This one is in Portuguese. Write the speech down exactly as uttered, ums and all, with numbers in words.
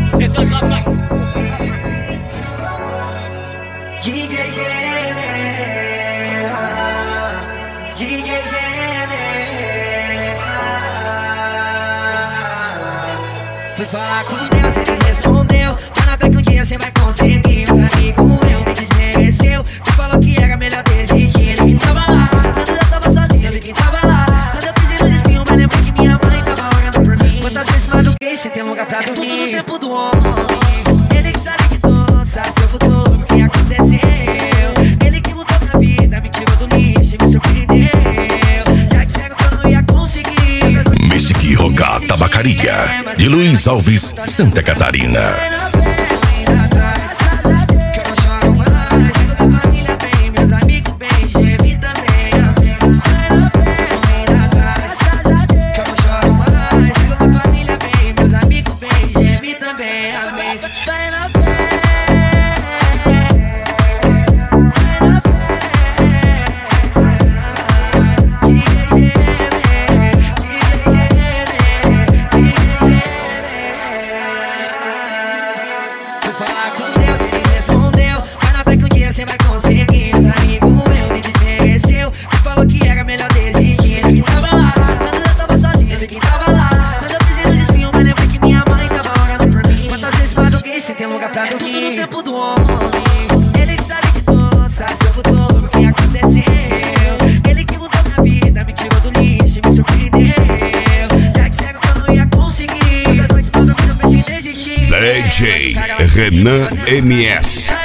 três, dois, nove, vai. D J Gêmea, D J Gêmea. Fui falar com Deus, ele respondeu: tá na fé que um dia cê vai conseguir. Os amigos meu me desmereceu, tu falou que era melhor desistir. Ele que tava lá, quando eu tava sozinho, ele que tava lá. Quando eu pedi nos espinhos, mas lembrei que minha mãe tava orando por mim. Quantas vezes madruguei sem ter lugar pra dormir. É tudo no tempo do homem, ele que sabe que tudo, sabe seu futuro, o que aconteceu. Ele que mudou minha vida, me tirou do lixo e me surpreendeu. Já disseram que eu não ia conseguir. Music Roca Tabacaria, de Luiz Alves, Santa Catarina. Falar com Deus, ele respondeu: vai na fé que um dia cê vai conseguir. Os amigos meu me desmereceu, tu falou que era melhor desistir. Ele que tava lá, quando eu tava sozinho, ele que tava lá. Quando eu pisei nos espinhos, mas lembrei que minha mãe tava orando por mim. Quantas vezes madruguei sem ter lugar pra dormir. É tudo no tempo do homem, ele que sabe que tudo, sabe seu futuro, o que aconteceu. Ele que mudou minha vida, me tirou do lixo e me surpreendeu. Já disseram que eu não ia conseguir. Quantas noites madrugadas eu pensei em desistir. D J Renan M S.